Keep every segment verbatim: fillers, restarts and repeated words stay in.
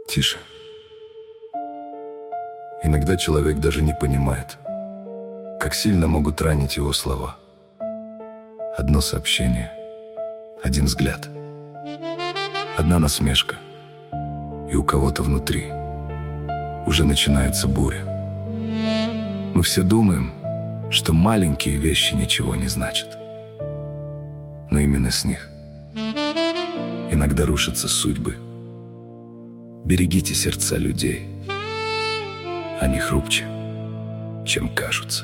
Тише. Иногда человек даже не понимает, как сильно могут ранить его слова. Одно сообщение, один взгляд, одна насмешка, и у кого-то внутри уже начинается буря. Мы все думаем, что маленькие вещи ничего не значат, но именно с них иногда рушатся судьбы. Берегите сердца людей, они хрупче, чем кажутся.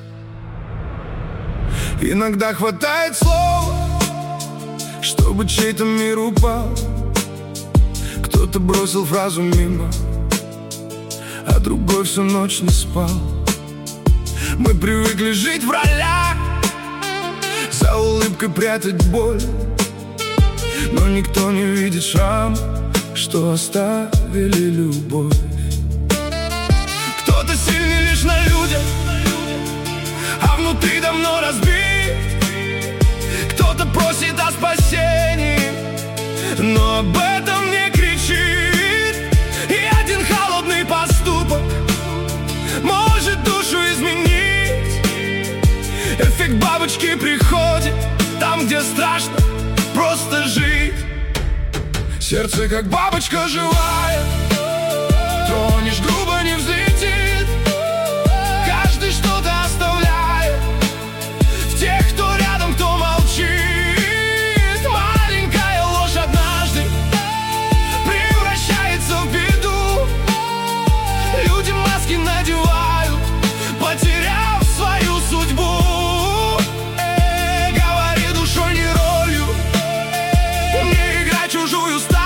Иногда хватает слова, чтобы чей-то мир упал. Кто-то бросил фразу мимо, а другой всю ночь не спал. Мы привыкли жить в ролях, за улыбкой прятать боль, но никто не видит шрам, что оставили любовь. Кто-то сильный лишь на людях, а внутри давно разбит. Кто-то просит о спасении, но об этом не кричит. И один холодный поступок может душу изменить. Эффект бабочки приходит там, где страшно просто жить. Сердце как бабочка живая, тронешь грубо, не взлетит. Каждый что-то оставляет в тех, кто рядом, кто молчит. Маленькая ложь однажды превращается в беду. Люди маски надевают, потеряв свою судьбу. Э, говори душой, не ролью, не играй чужую стать.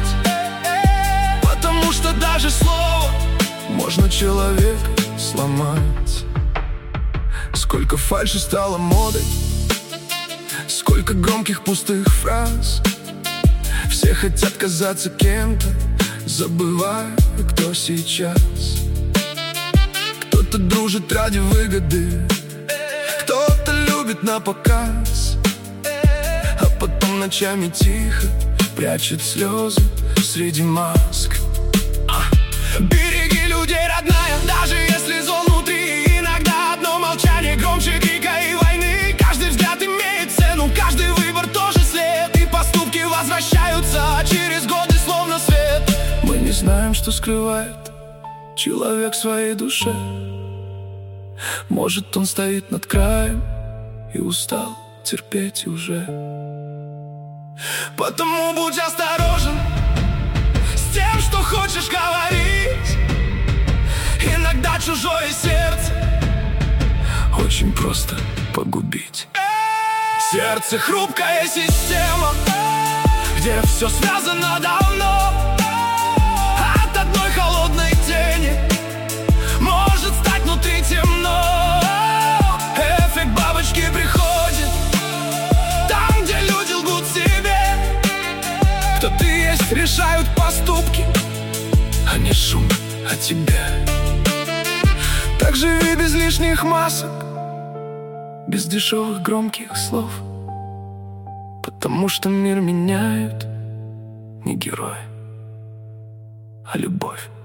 Потому что даже слово можно человека сломать. Сколько фальши стало модой, сколько громких пустых фраз. Все хотят казаться кем-то, забывая, кто сейчас. Кто-то дружит ради выгоды, кто-то любит напоказ, а потом ночами тихо прячет слезы среди маск. Береги людей, родная, даже если зло внутри. Иногда одно молчание громче крика и войны. Каждый взгляд имеет цену, каждый выбор тоже след. И поступки возвращаются через годы словно свет. Мы не знаем, что скрывает человек в своей душе. Может, он стоит над краем и устал терпеть уже. Потому будь осторожен с тем, что хочешь говорить. Иногда чужое сердце очень просто погубить. Сердце — хрупкая система, где все связано давно. От одной холодной тени может стать внутри темно. Эффект бабочки приходит там, где люди лгут себе. Кто ты есть, решают поступки, а не шум о тебе. Так живи без лишних масок, без дешевых громких слов. Потому что мир меняют не герои, а любовь.